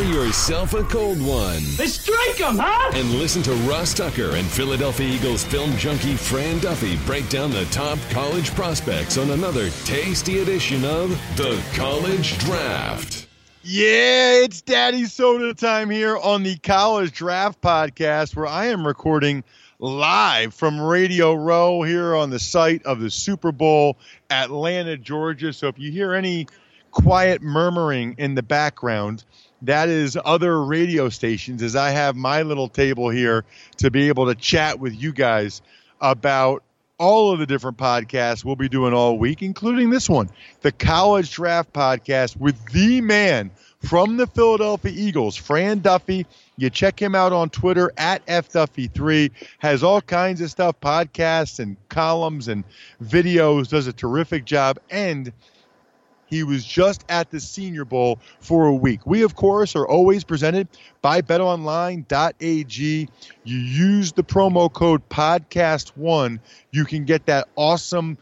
yourself a cold one. Let's drink them, huh? And listen to Ross Tucker and Philadelphia Eagles film junkie Fran Duffy break down the top college prospects on another tasty edition of The College Draft. Yeah, it's Daddy Soda time here on the College Draft Podcast, where I am recording live from Radio Row here on the site of the Super Bowl, Atlanta, Georgia. So if you hear any quiet murmuring in the background, that is other radio stations, as I have my little table here to be able to chat with you guys about all of the different podcasts we'll be doing all week, including this one, the College Draft Podcast with the man from the Philadelphia Eagles, Fran Duffy. You check him out on Twitter at FDuffy3. Has all kinds of stuff, podcasts and columns and videos, does a terrific job, and he was just at the Senior Bowl for a week. We, of course, are always presented by betonline.ag. You use the promo code podcast1. You can get that awesome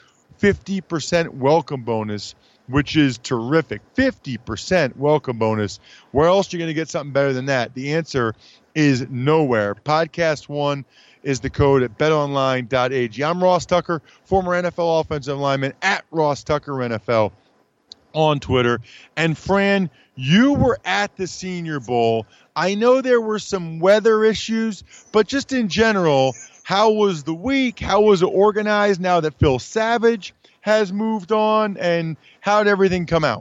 50% welcome bonus, which is terrific. 50% welcome bonus. Where else are you going to get something better than that? The answer is nowhere. Podcast1 is the code at betonline.ag. I'm Ross Tucker, former NFL offensive lineman at Ross Tucker NFL on Twitter. And Fran, you were at the Senior Bowl. I know there were some weather issues, but just in general, how was the week? How was it organized now that Phil Savage has moved on, and how did everything come out?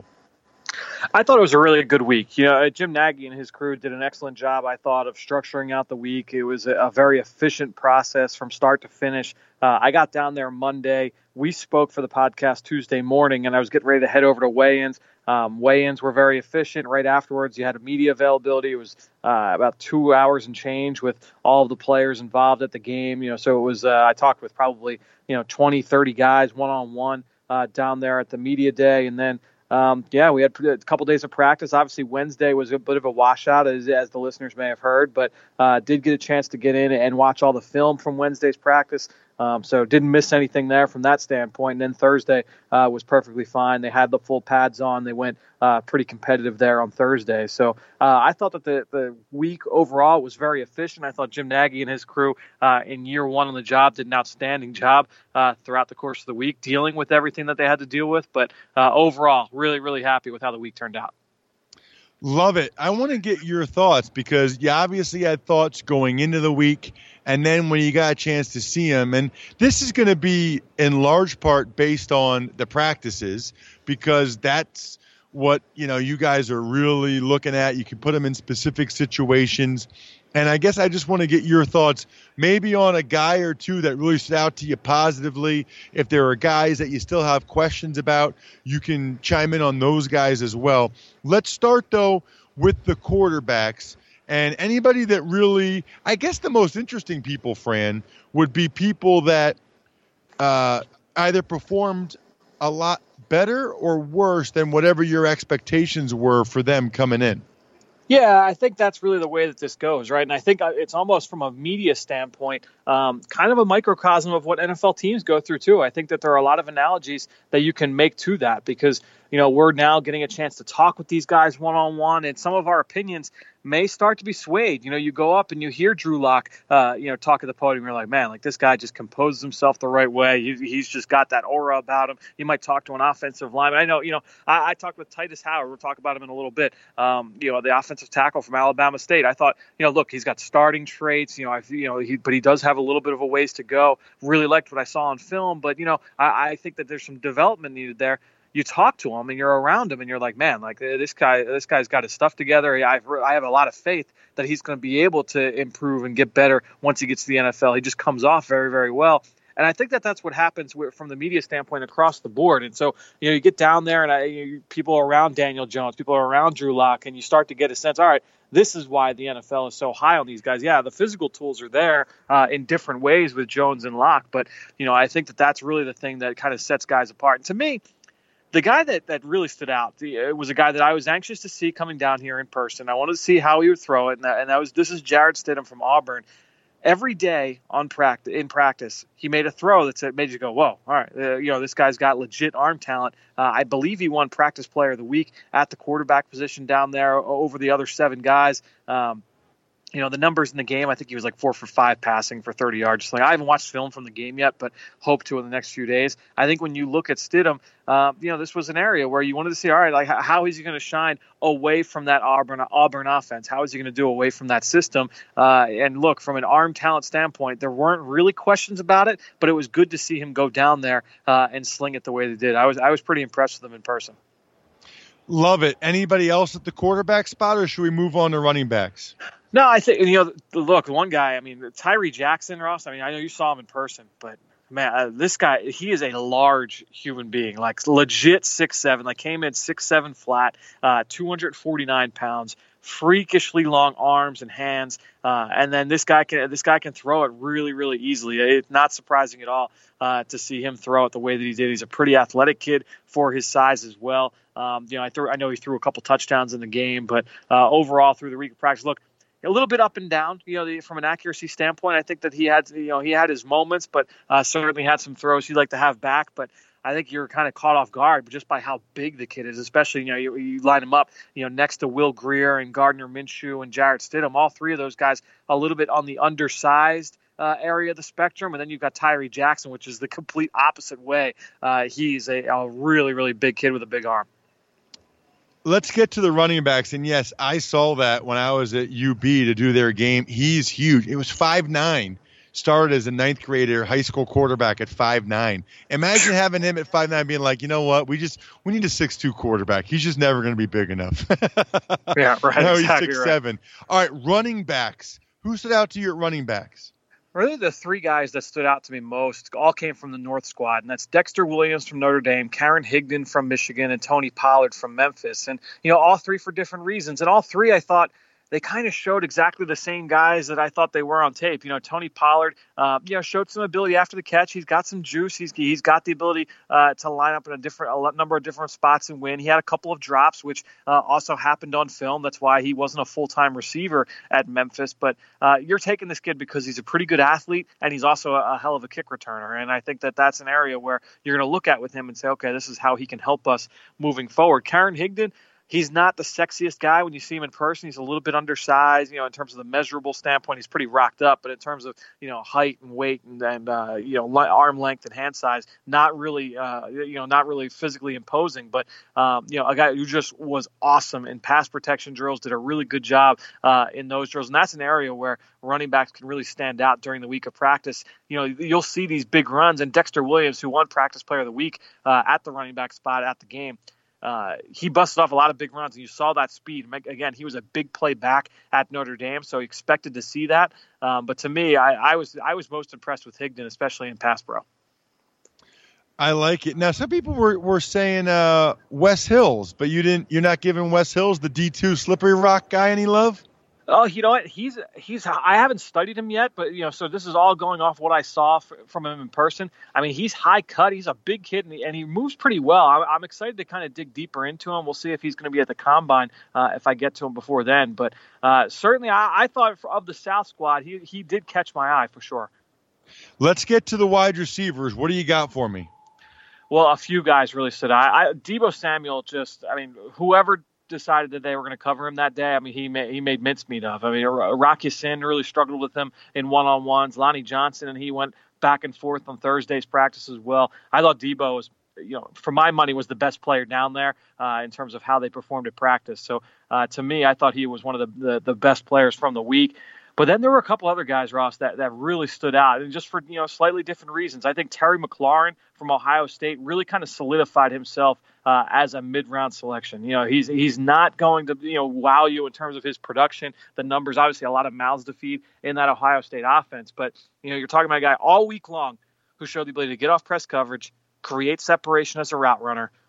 I thought it was a really good week. You know, Jim Nagy and his crew did an excellent job, I thought, of structuring out the week. It was a very efficient process from start to finish. I got down there Monday. We spoke for the podcast Tuesday morning, and I was getting ready to head over to weigh-ins. Weigh-ins were very efficient. Right afterwards, you had a media availability. It was about 2 hours and change with all of the players involved at the game. You know, so it was. I talked with probably 20, 30 guys one-on-one down there at the media day, and then we had a couple days of practice. Obviously, Wednesday was a bit of a washout, as the listeners may have heard, but did get a chance to get in and watch all the film from Wednesday's practice. So didn't miss anything there from that standpoint. And then Thursday was perfectly fine. They had the full pads on. They went pretty competitive there on Thursday. So I thought that the week overall was very efficient. I thought Jim Nagy and his crew in year one on the job did an outstanding job throughout the course of the week, dealing with everything that they had to deal with. But overall, really, really happy with how the week turned out. Love it. I want to get your thoughts, because you obviously had thoughts going into the week, and then when you got a chance to see them, and this is going to be in large part based on the practices, because that's what you guys are really looking at. You can put them in specific situations. And I guess I just want to get your thoughts maybe on a guy or two that really stood out to you positively. If there are guys that you still have questions about, you can chime in on those guys as well. Let's start, though, with the quarterbacks. And anybody that really, I guess the most interesting people, Fran, would be people that either performed a lot better or worse than whatever your expectations were for them coming in. Yeah, I think that's really the way that this goes, right? And I think it's almost from a media standpoint, kind of a microcosm of what NFL teams go through too. I think that there are a lot of analogies that you can make to that, because we're now getting a chance to talk with these guys one-on-one, and some of our opinions may start to be swayed. You go up and you hear Drew Lock, talk at the podium. You're like, man, this guy just composes himself the right way. He's just got that aura about him. You might talk to an offensive lineman. I know, I talked with Titus Howard. We'll talk about him in a little bit. The offensive tackle from Alabama State. I thought, look, he's got starting traits. But he does have a little bit of a ways to go. Really liked what I saw on film, but I think that there's some development needed there. You talk to him and you're around him and you're like, man, this guy's got his stuff together. I have a lot of faith that he's going to be able to improve and get better once he gets to the NFL. He just comes off very, very well. And I think that that's what happens from the media standpoint across the board. And so, you get down there and people are around Daniel Jones, people are around Drew Lock, and you start to get a sense, all right, this is why the NFL is so high on these guys. Yeah, the physical tools are there in different ways with Jones and Lock. But, I think that that's really the thing that kind of sets guys apart. And to me, the guy that really stood out was a guy that I was anxious to see coming down here in person. I wanted to see how he would throw it, and this is Jarrett Stidham from Auburn. every day in practice, he made a throw that made you go, whoa, all right, this guy's got legit arm talent. I believe he won Practice Player of the Week at the quarterback position down there over the other 7 guys. The numbers in the game, I think he was like 4 for 5 passing for 30 yards. I haven't watched film from the game yet, but hope to in the next few days. I think when you look at Stidham, this was an area where you wanted to see, all right, like how is he going to shine away from that Auburn offense? How is he going to do away from that system? And look, from an arm talent standpoint, there weren't really questions about it, but it was good to see him go down there and sling it the way they did. I was pretty impressed with him in person. Love it. Anybody else at the quarterback spot, or should we move on to running backs? No, I think, look, one guy, Tyree Jackson, Ross, I know you saw him in person, but man, this guy, he is a large human being, like legit 6'7", like came in 6'7" flat, 249 pounds, freakishly long arms and hands. And then this guy can throw it really, really easily. It's not surprising at all to see him throw it the way that he did. He's a pretty athletic kid for his size as well. I know he threw a couple touchdowns in the game, but overall through the week of practice, look, a little bit up and down, from an accuracy standpoint. I think that he had his moments, but certainly had some throws he'd like to have back. But I think you're kind of caught off guard just by how big the kid is, especially, you line him up, next to Will Grier and Gardner Minshew and Jarrett Stidham, all 3 of those guys a little bit on the undersized area of the spectrum. And then you've got Tyree Jackson, which is the complete opposite way. He's a really, really big kid with a big arm. Let's get to the running backs. And yes, I saw that when I was at UB to do their game. He's huge. It was 5'9". Started as a 9th grader, high school quarterback at 5'9". Imagine having him at 5'9", being like, you know what? We need a 6'2" quarterback. He's just never going to be big enough. Yeah, right. Now exactly he's 6'7". Right. All right, running backs. Who stood out to you at running backs? Really, the 3 guys that stood out to me most all came from the North squad, and that's Dexter Williams from Notre Dame, Karen Higdon from Michigan, and Tony Pollard from Memphis. And, all 3 for different reasons. And all 3, I thought, they kind of showed exactly the same guys that I thought they were on tape. Tony Pollard, showed some ability after the catch. He's got some juice. He's got the ability to line up in a number of different spots and win. He had a couple of drops, which also happened on film. That's why he wasn't a full-time receiver at Memphis. But you're taking this kid because he's a pretty good athlete, and he's also a hell of a kick returner. And I think that that's an area where you're going to look at with him and say, okay, this is how he can help us moving forward. Karen Higdon, he's not the sexiest guy when you see him in person. He's a little bit undersized, in terms of the measurable standpoint. He's pretty rocked up, but in terms of, height and weight and arm length and hand size, not really physically imposing, but, a guy who just was awesome in pass protection drills, did a really good job in those drills. And that's an area where running backs can really stand out during the week of practice. You'll see these big runs, and Dexter Williams, who won Practice Player of the Week at the running back spot at the game, he busted off a lot of big runs, and you saw that speed. Again, he was a big play back at Notre Dame, so expected to see that. But to me, I was most impressed with Higdon, especially in pass pro. I like it. Now, some people were saying Wes Hills, but you're not giving Wes Hills, the D2 Slippery Rock guy, any love? Oh, you know what? He's. I haven't studied him yet, but so this is all going off what I saw from him in person. He's high cut. He's a big kid, and he moves pretty well. I'm excited to kind of dig deeper into him. We'll see if he's going to be at the combine if I get to him before then. But certainly, I thought of the South squad, he did catch my eye for sure. Let's get to the wide receivers. What do you got for me? Well, a few guys really stood out. Deebo Samuel whoever decided that they were going to cover him that day, he made mincemeat of. Rock Ya-Sin really struggled with him in one-on-ones. Lonnie Johnson and he went back and forth on Thursday's practice as well. I thought Deebo was, for my money, was the best player down there in terms of how they performed at practice. So to me, I thought he was one of the best players from the week. But then there were a couple other guys, Ross, that really stood out, and just for slightly different reasons. I think Terry McLaurin from Ohio State really kind of solidified himself as a mid-round selection. He's not going to wow you in terms of his production, the numbers. Obviously, a lot of mouths to feed in that Ohio State offense. But you're talking about a guy all week long who showed the ability to get off press coverage, create separation as a route runner,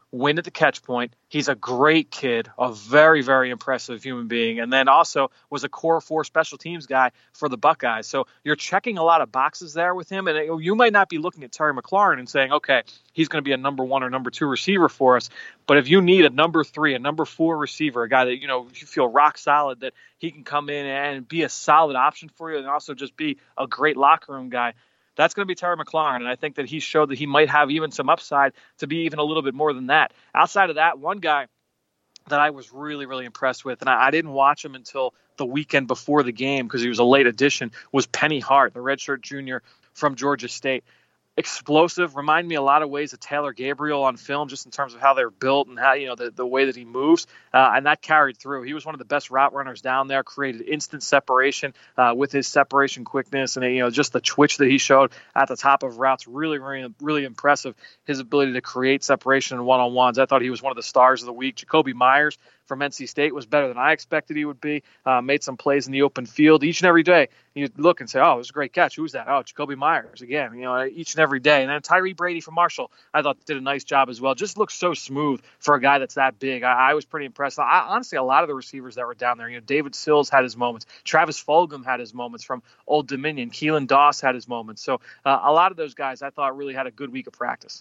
win at the catch point. He's a great kid, a very, very impressive human being, and then also was a core 4 special teams guy for the Buckeyes. So you're checking a lot of boxes there with him, and you might not be looking at Terry McLaurin and saying, okay, he's going to be a number 1 or number 2 receiver for us. But if you need a number 3, a number 4 receiver, a guy that, you feel rock solid that he can come in and be a solid option for you and also just be a great locker room guy, that's going to be Terry McLaurin, and I think that he showed that he might have even some upside to be even a little bit more than that. Outside of that, one guy that I was really, really impressed with, and I didn't watch him until the weekend before the game because he was a late addition, was Penny Hart, the redshirt junior from Georgia State. Explosive, remind me a lot of ways of Taylor Gabriel on film, just in terms of how they're built and how, the way that he moves, and that carried through. He was one of the best route runners down there, created instant separation with his separation quickness, and just the twitch that he showed at the top of routes, really, really, really impressive. His ability to create separation in one-on-ones. I thought he was one of the stars of the week. Jacoby Myers from NC State was better than I expected he would be. Made some plays in the open field each and every day. You look and say, oh, it was a great catch. Who's that? Oh, Jacoby Myers again. Each and every day. And then Tyree Brady from Marshall, I thought did a nice job as well. Just looks so smooth for a guy that's that big. I was pretty impressed. Honestly, a lot of the receivers that were down there. David Sills had his moments. Travis Fulgham had his moments from Old Dominion. Keelan Doss had his moments. So a lot of those guys I thought really had a good week of practice.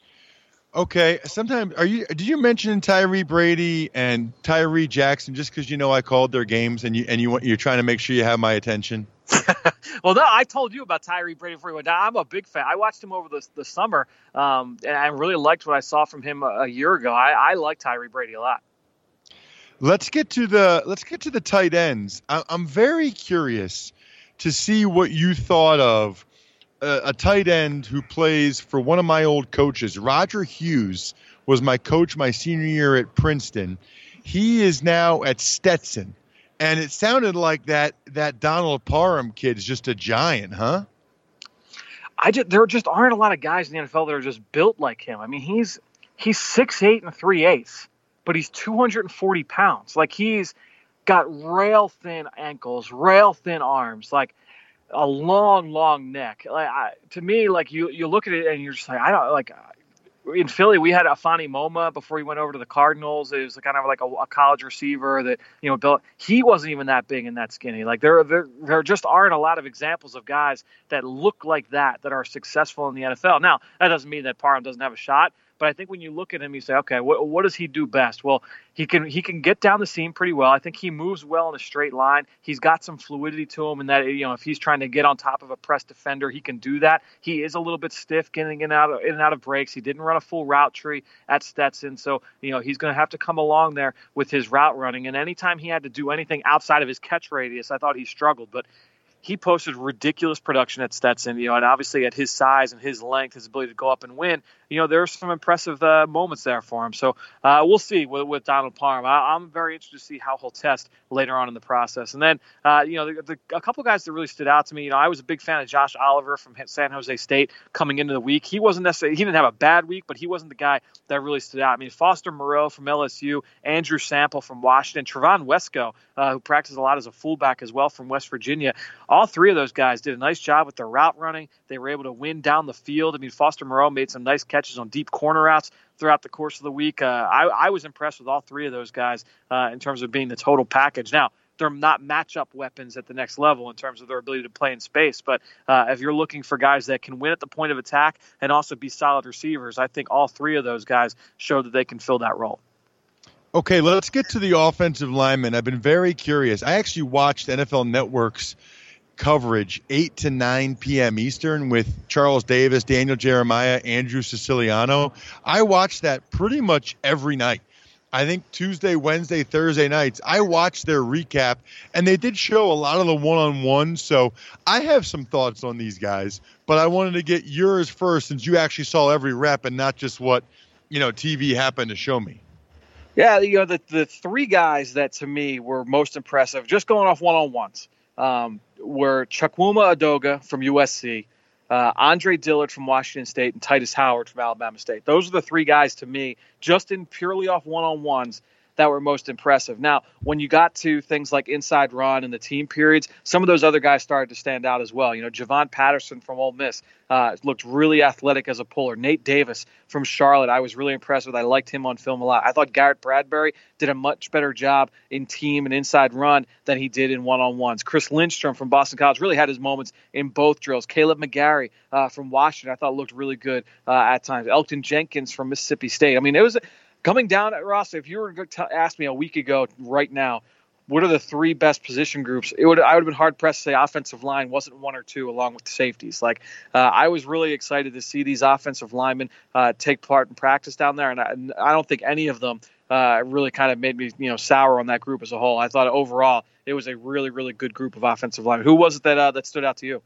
Okay, sometimes did you mention Tyree Brady and Tyree Jackson just because I called their games and you're trying to make sure you have my attention? Well, no, I told you about Tyree Brady before we went down. I'm a big fan. I watched him over the summer, and I really liked what I saw from him a year ago. I like Tyree Brady a lot. Let's get to the tight ends. I'm very curious to see what you thought of a tight end who plays for one of my old coaches. Roger Hughes was my coach my senior year at Princeton. He is now at Stetson. And it sounded like that Donald Parham kid is just a giant, huh? There just aren't a lot of guys in the NFL that are just built like him. I mean, he's 6'8" and 3/8", but he's 240 pounds. Like, he's got rail thin ankles, rail thin arms, like a long, long neck. To me, you look at it and you're just like, I don't like. In Philly, we had Afani Moma before he went over to the Cardinals. It was kind of like a college receiver that, built. He wasn't even that big and that skinny. Like, there just aren't a lot of examples of guys that look like that are successful in the NFL. Now, that doesn't mean that Parham doesn't have a shot, but I think when you look at him, you say, okay, what does he do best? Well, he can get down the seam pretty well. I think he moves well in a straight line. He's got some fluidity to him, and that if he's trying to get on top of a press defender, he can do that. He is a little bit stiff getting in and out of breaks. He didn't run a full route tree at Stetson, so he's going to have to come along there with his route running. And anytime he had to do anything outside of his catch radius, I thought he struggled, but he posted ridiculous production at Stetson, and obviously at his size and his length, his ability to go up and win, there are some impressive moments there for him. So we'll see with Donald Parham. I'm very interested to see how he'll test later on in the process. And then, a couple guys that really stood out to me, I was a big fan of Josh Oliver from San Jose State coming into the week. He didn't have a bad week, but he wasn't the guy that really stood out. I mean, Foster Moreau from LSU, Andrew Sample from Washington, Trevon Wesco, who practiced a lot as a fullback as well from West Virginia. All three of those guys did a nice job with their route running. They were able to win down the field. I mean, Foster Moreau made some nice catches on deep corner routes throughout the course of the week. I was impressed with all three of those guys in terms of being the total package. Now, they're not matchup weapons at the next level in terms of their ability to play in space. But if you're looking for guys that can win at the point of attack and also be solid receivers, I think all three of those guys show that they can fill that role. Okay, let's get to the offensive linemen. I've been very curious. I actually watched NFL Network's coverage 8 to 9 p.m. Eastern with Charles Davis, Daniel Jeremiah, Andrew Siciliano. I watched that pretty much every night. I think Tuesday, Wednesday, Thursday nights, I watched their recap, and they did show a lot of the one-on-ones, so I have some thoughts on these guys, but I wanted to get yours first since you actually saw every rep and not just what, TV happened to show me. Yeah, the three guys that to me were most impressive, just going off one-on-ones, were Chukwuma Adoga from USC, Andre Dillard from Washington State, and Titus Howard from Alabama State. Those are the three guys to me, just in purely off one-on-ones, that were most impressive. Now, when you got to things like inside run and the team periods, some of those other guys started to stand out as well. Javon Patterson from Ole Miss looked really athletic as a puller. Nate Davis from Charlotte, I was really impressed with. I liked him on film a lot. I thought Garrett Bradbury did a much better job in team and inside run than he did in one-on-ones. Chris Lindstrom from Boston College really had his moments in both drills. Caleb McGarry from Washington, I thought looked really good at times. Elton Jenkins from Mississippi State. I mean, it was coming down at Ross. If you were to ask me a week ago right now, what are the three best position groups? I would have been hard pressed to say offensive line wasn't one or two along with the safeties. I was really excited to see these offensive linemen take part in practice down there, and I don't think any of them really kind of made me sour on that group as a whole. I thought overall it was a really, really good group of offensive linemen. Who was it that stood out to you?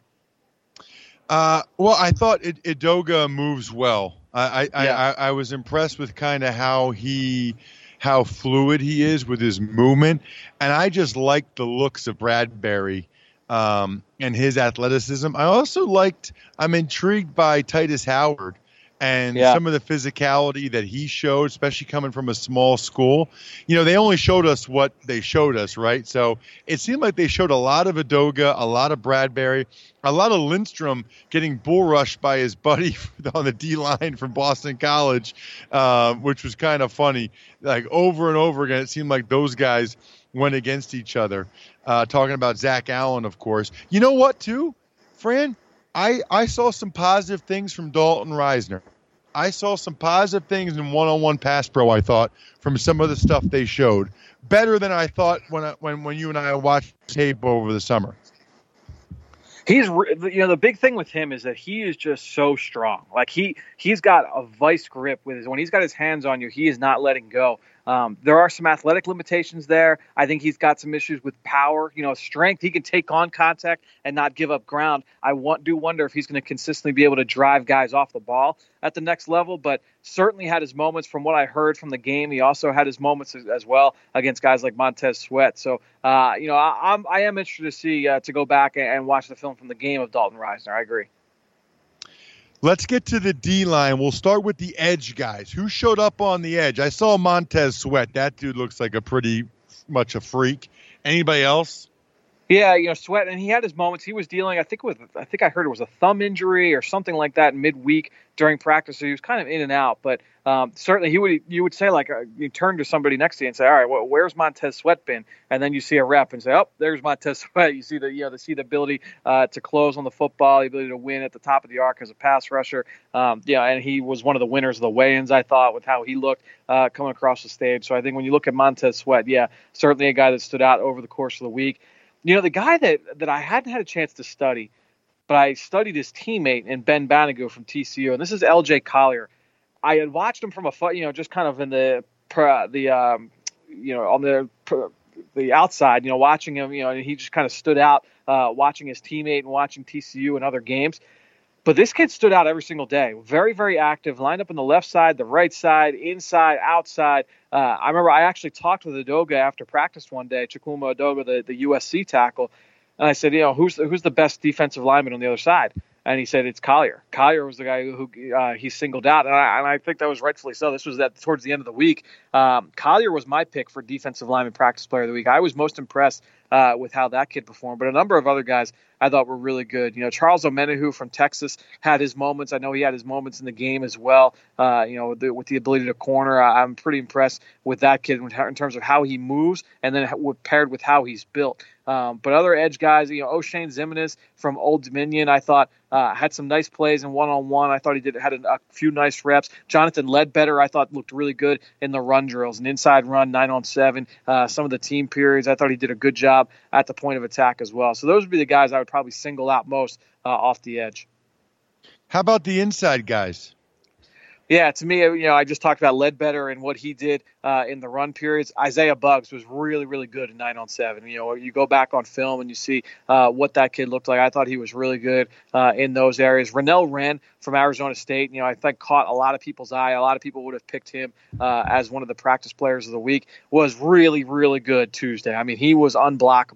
Well, I thought Edoga moves well. I was impressed with kind of how fluid he is with his movement. And I just liked the looks of Bradbury and his athleticism. I'm intrigued by Titus Howard and some of the physicality that he showed, especially coming from a small school. They only showed us what they showed us, right? So it seemed like they showed a lot of Edoga, a lot of Bradbury, a lot of Lindstrom getting bull rushed by his buddy on the D-line from Boston College, which was kind of funny. Like over and over again, it seemed like those guys went against each other. Talking about Zach Allen, of course. You know what, too, Fran? I saw some positive things from Dalton Risner. I saw some positive things in one-on-one pass pro, I thought, from some of the stuff they showed. Better than I thought when you and I watched tape over the summer. He's, the big thing with him is that he is just so strong. Like he's got a vice grip when he's got his hands on you, he is not letting go. There are some athletic limitations there. I think he's got some issues with power, strength. He can take on contact and not give up ground. I do wonder if he's going to consistently be able to drive guys off the ball at the next level, but certainly had his moments from what I heard from the game. He also had his moments as well against guys like Montez Sweat. So, I am interested to see, to go back and watch the film from the game of Dalton Risner. I agree. Let's get to the D-line. We'll start with the edge guys. Who showed up on the edge? I saw Montez Sweat. That dude looks like a pretty much a freak. Anybody else? Yeah, Sweat, and he had his moments. He was dealing, I think I heard it was a thumb injury or something like that midweek during practice. So he was kind of in and out. But certainly you would say, you turn to somebody next to you and say, all right, well, where's Montez Sweat been? And then you see a rep and say, oh, there's Montez Sweat. You see the ability to close on the football, the ability to win at the top of the arc as a pass rusher. And he was one of the winners of the weigh-ins, I thought, with how he looked coming across the stage. So I think when you look at Montez Sweat, certainly a guy that stood out over the course of the week. The guy that I hadn't had a chance to study, but I studied his teammate in Ben Banogu from TCU, and this is L.J. Collier. I had watched him from just kind of in the on the outside, watching him, and he just kind of stood out, watching his teammate and watching TCU and other games. But this kid stood out every single day. Very, very active. Lined up on the left side, the right side, inside, outside. I remember I actually talked with Edoga after practice one day, Chukwuma Edoga, the USC tackle. And I said, who's the best defensive lineman on the other side? And he said, it's Collier. Collier was the guy who he singled out. And I think that was rightfully so. This was towards the end of the week. Collier was my pick for defensive lineman practice player of the week. I was most impressed with how that kid performed. But a number of other guys I thought were really good. Charles Omenihu from Texas had his moments. I know he had his moments in the game as well. With the ability to corner, I'm pretty impressed with that kid in terms of how he moves and then paired with how he's built. But other edge guys, O'Shane Zimenez from Old Dominion, I thought had some nice plays in one-on-one. I thought he had a few nice reps. Jonathan Ledbetter, I thought looked really good in the run drills, an inside run, 9-on-7, some of the team periods. I thought he did a good job at the point of attack as well. So those would be the guys I would probably single out most off the edge. How about the inside guys? Yeah, to me, I just talked about Ledbetter and what he did in the run periods. Isaiah Buggs was really, really good in 9-on-7. You go back on film and you see what that kid looked like. I thought he was really good in those areas. Renell Wren from Arizona State, I think caught a lot of people's eye. A lot of people would have picked him as one of the practice players of the week. Was really, really good Tuesday. I mean, he was unblockable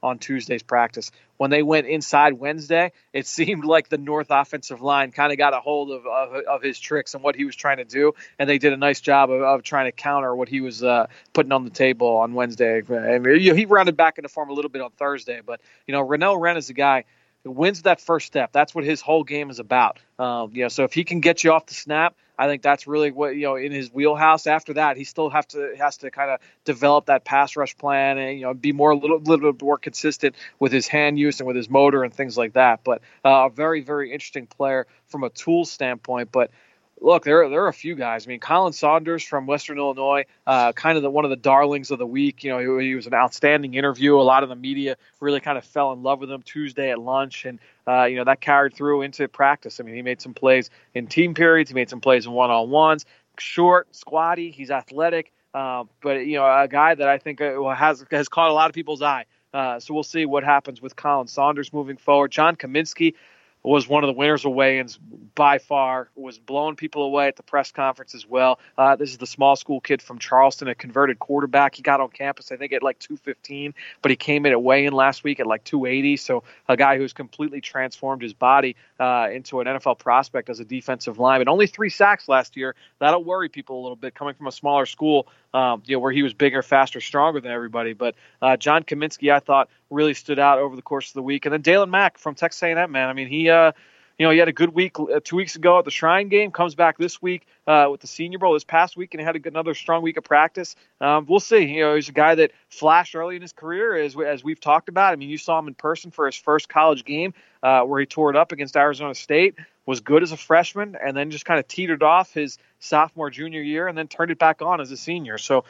on Tuesday's practice. When they went inside Wednesday, it seemed like the North offensive line kind of got a hold of his tricks and what he was trying to do, and they did a nice job of trying to counter what he was putting on the table on Wednesday. And he rounded back into form a little bit on Thursday, but Renell Wren is a guy who wins that first step. That's what his whole game is about. So if he can get you off the snap, I think that's really what in his wheelhouse. After that, he still has to kind of develop that pass rush plan and be a little bit more consistent with his hand use and with his motor and things like that. But a very, very interesting player from a tool standpoint. But look, there are a few guys. I mean, Colin Saunders from Western Illinois, kind of one of the darlings of the week. He was an outstanding interview. A lot of the media really kind of fell in love with him Tuesday at lunch, and that carried through into practice. I mean, he made some plays in team periods. He made some plays in one-on-ones. Short, squatty. He's athletic, but a guy that I think has caught a lot of people's eye. So we'll see what happens with Colin Saunders moving forward. John Kaminsky was one of the winners of weigh-ins by far, was blowing people away at the press conference as well. This is the small school kid from Charleston, a converted quarterback. He got on campus, I think, at like 215, but he came in at weigh-in last week at like 280. So a guy who's completely transformed his body into an NFL prospect as a defensive lineman. Only 3 sacks last year. That'll worry people a little bit coming from a smaller school, where he was bigger, faster, stronger than everybody. But John Kaminsky, I thought, really stood out over the course of the week. And then Dalen Mack from Texas A&M, man. I mean, he had a good week 2 weeks ago at the Shrine Game, comes back this week with the Senior Bowl this past week, and he had another strong week of practice. We'll see. He's a guy that flashed early in his career, as we've talked about. I mean, you saw him in person for his first college game where he tore it up against Arizona State, was good as a freshman, and then just kind of teetered off his sophomore, junior year, and then turned it back on as a senior. So,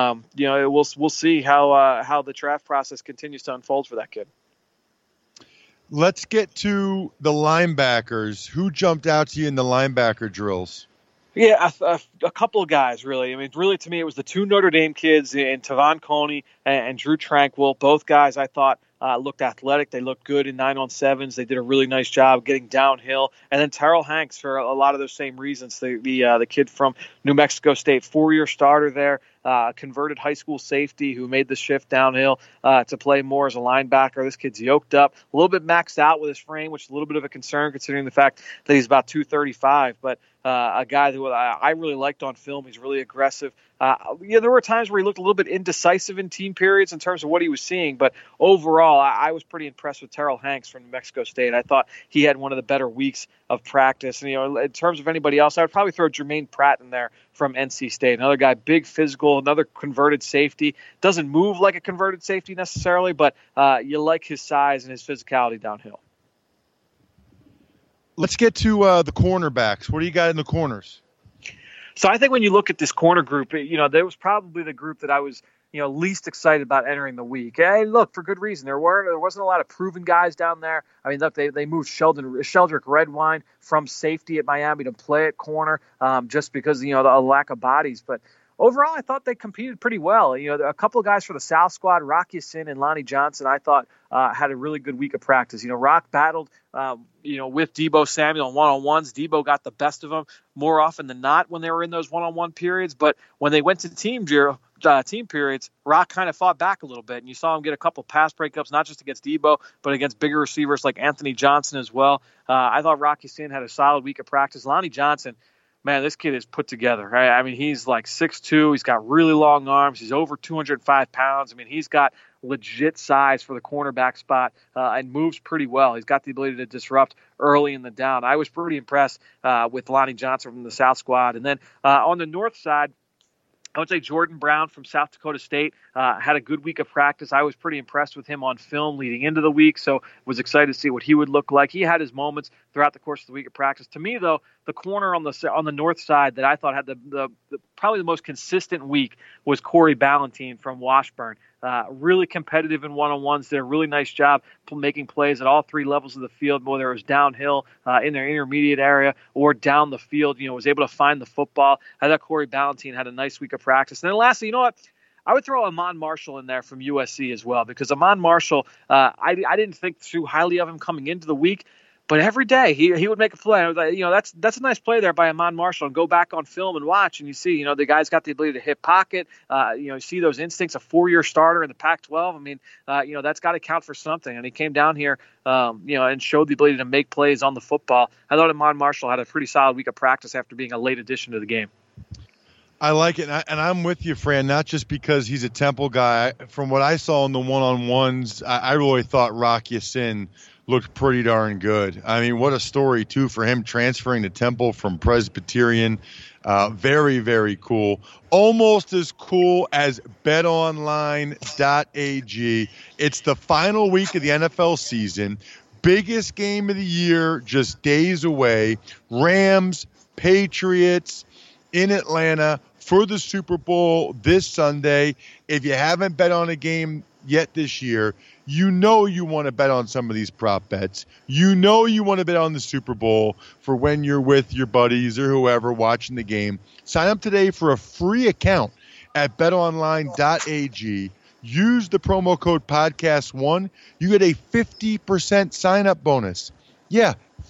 we'll see how the draft process continues to unfold for that kid. Let's get to the linebackers. Who jumped out to you in the linebacker drills? Yeah, a couple of guys, really. I mean, really, to me, it was the 2 Notre Dame kids in Tavon Coney and Drew Tranquill. Both guys, I thought, looked athletic. They looked good in 9-on-7s. They did a really nice job getting downhill. And then Terrell Hanks, for a lot of those same reasons, the kid from New Mexico State, 4-year starter there, converted high school safety who made the shift downhill to play more as a linebacker. This kid's yoked up, a little bit maxed out with his frame, which is a little bit of a concern considering the fact that he's about 235. But a guy who I really liked on film. He's really aggressive. There were times where he looked a little bit indecisive in team periods in terms of what he was seeing, but overall, I was pretty impressed with Terrell Hanks from New Mexico State. I thought he had one of the better weeks of practice. And, in terms of anybody else, I would probably throw Jermaine Pratt in there from NC State. Another guy, big, physical, another converted safety. Doesn't move like a converted safety necessarily, but you like his size and his physicality downhill. Let's get to the cornerbacks. What do you got in the corners? So I think when you look at this corner group, there was probably the group that I was, least excited about entering the week. And look, for good reason. There wasn't a lot of proven guys down there. I mean, look, they moved Sheldrick Redwine from safety at Miami to play at corner just because, the lack of bodies. But overall, I thought they competed pretty well. A couple of guys for the South squad, Rock Ya-Sin and Lonnie Johnson, I thought had a really good week of practice. Rock battled, with Deebo Samuel on one-on-ones. Deebo got the best of them more often than not when they were in those one-on-one periods. But when they went to team periods, Rock kind of fought back a little bit. And you saw him get a couple pass breakups, not just against Deebo, but against bigger receivers like Anthony Johnson as well. I thought Rock Ya-Sin had a solid week of practice. Lonnie Johnson, man, this kid is put together. Right? I mean, he's like 6'2". He's got really long arms. He's over 205 pounds. I mean, he's got legit size for the cornerback spot and moves pretty well. He's got the ability to disrupt early in the down. I was pretty impressed with Lonnie Johnson from the South squad. And then on the North side, I would say Jordan Brown from South Dakota State had a good week of practice. I was pretty impressed with him on film leading into the week, so was excited to see what he would look like. He had his moments throughout the course of the week of practice. To me, though, the corner on the north side that I thought had the probably the most consistent week was Corey Ballentine from Washburn. Really competitive in one-on-ones, did a really nice job making plays at all 3 levels of the field, whether it was downhill in their intermediate area or down the field, was able to find the football. I thought Corey Ballentine had a nice week of practice. And then lastly, I would throw Amon Marshall in there from USC as well, because Amon Marshall, I didn't think too highly of him coming into the week. But every day he would make a play. I was like, that's a nice play there by Iman Marshall. And go back on film and watch, and you see, the guy's got the ability to hit pocket. You see those instincts. A 4-year starter in the Pac-12. I mean, that's got to count for something. And he came down here, and showed the ability to make plays on the football. I thought Iman Marshall had a pretty solid week of practice after being a late addition to the game. I like it, and I'm with you, Fran, not just because he's a Temple guy. From what I saw in the one-on-ones, I really thought Rock Ya-Sin looked pretty darn good. I mean, what a story, too, for him transferring to Temple from Presbyterian. Very, very cool. Almost as cool as betonline.ag. It's the final week of the NFL season. Biggest game of the year, just days away. Rams, Patriots in Atlanta for the Super Bowl this Sunday. If you haven't bet on a game yet this year, you want to bet on some of these prop bets. You want to bet on the Super Bowl for when you're with your buddies or whoever watching the game. Sign up today for a free account at betonline.ag. Use the promo code podcast1. You get a 50% sign-up bonus. Yeah,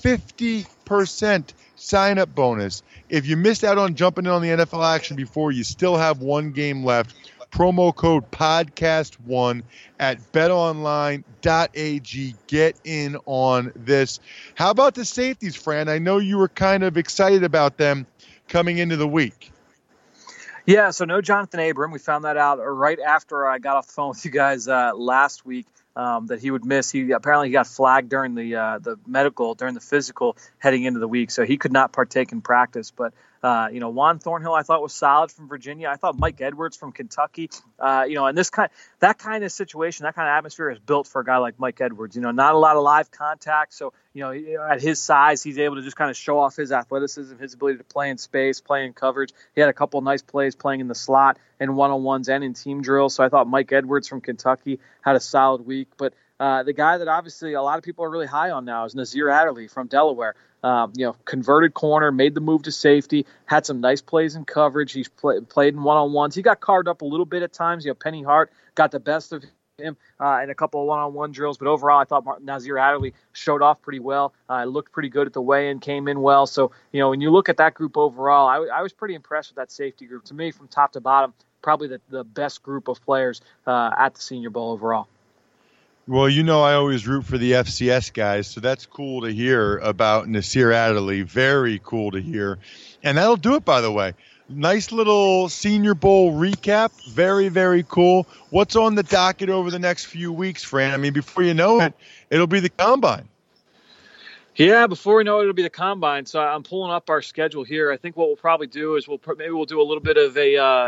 50% sign-up bonus. If you missed out on jumping in on the NFL action before, you still have one game left. Promo code podcast1 at betonline.ag. Get in on this. How about the safeties, Fran? I know you were kind of excited about them coming into the week. Yeah, so no Jonathan Abram. We found that out right after I got off the phone with you guys last week. That he would miss. He got flagged during the medical, during the physical heading into the week, so he could not partake in practice. But Juan Thornhill I thought was solid from Virginia. I thought Mike Edwards from Kentucky. And that kind of situation, that kind of atmosphere is built for a guy like Mike Edwards. Not a lot of live contact, so at his size, he's able to just kind of show off his athleticism, his ability to play in space, play in coverage. He had a couple of nice plays playing in the slot and one-on-ones and in team drills. So I thought Mike Edwards from Kentucky had a solid week. But the guy that obviously a lot of people are really high on now is Nasir Adderley from Delaware. Converted corner, made the move to safety, had some nice plays in coverage. He's played in one-on-ones. He got carved up a little bit at times. Penny Hart got the best of him in a couple of one-on-one drills. But overall, I thought Nasir Adderley showed off pretty well. Looked pretty good at the weigh-in, came in well. So, when you look at that group overall, I was pretty impressed with that safety group. To me, from top to bottom, probably the best group of players at the Senior Bowl overall. Well, I always root for the FCS guys, so that's cool to hear about Nasir Adderley. Very cool to hear. And that'll do it, by the way. Nice little Senior Bowl recap. Very, very cool. What's on the docket over the next few weeks, Fran? I mean, before you know it, it'll be the Combine. Yeah, before we know it, it'll be the Combine. So I'm pulling up our schedule here. I think what we'll probably do is we'll do a little bit of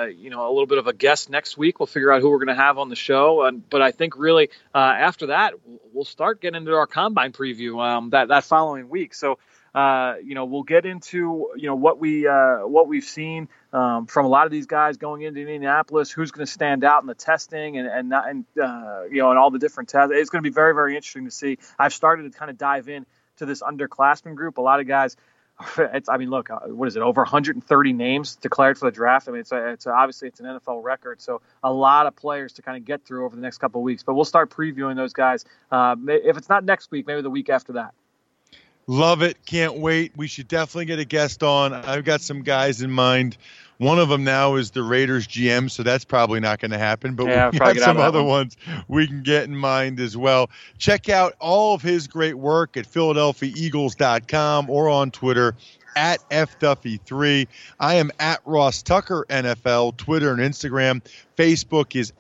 a guest next week. We'll figure out who we're going to have on the show. But I think really after that, we'll start getting into our Combine preview that following week. So we'll get into what we've seen from a lot of these guys going into Indianapolis. Who's going to stand out in the testing and all the different tests. It's going to be very, very interesting to see. I've started to kind of dive in to this underclassmen group. A lot of guys, what is it, over 130 names declared for the draft? I mean, it's obviously it's an NFL record, so a lot of players to kind of get through over the next couple of weeks. But we'll start previewing those guys. If it's not next week, maybe the week after that. Love it. Can't wait. We should definitely get a guest on. I've got some guys in mind. One of them now is the Raiders GM, so that's probably not going to happen. But we've got some other ones we can get in mind as well. Check out all of his great work at PhiladelphiaEagles.com or on Twitter at FDuffy3. I am at Ross Tucker NFL, Twitter and Instagram. Facebook is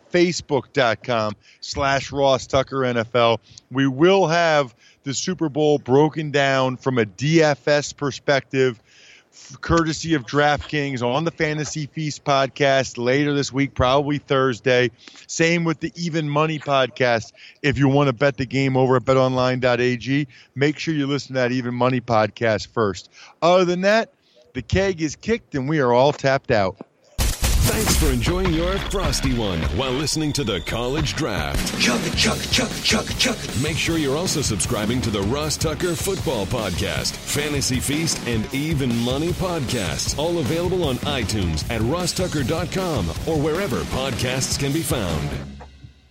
Facebook.com/Ross Tucker NFL. We will have the Super Bowl broken down from a DFS perspective, courtesy of DraftKings on the Fantasy Feast podcast later this week, probably Thursday. Same with the Even Money podcast. If you want to bet the game over at betonline.ag, make sure you listen to that Even Money podcast first. Other than that, the keg is kicked and we are all tapped out. Thanks for enjoying your Frosty One while listening to the College Draft. Chuck, chuck, chuck, chuck, chuck. Make sure you're also subscribing to the Ross Tucker Football Podcast, Fantasy Feast, and Even Money Podcasts, all available on iTunes at rosstucker.com or wherever podcasts can be found.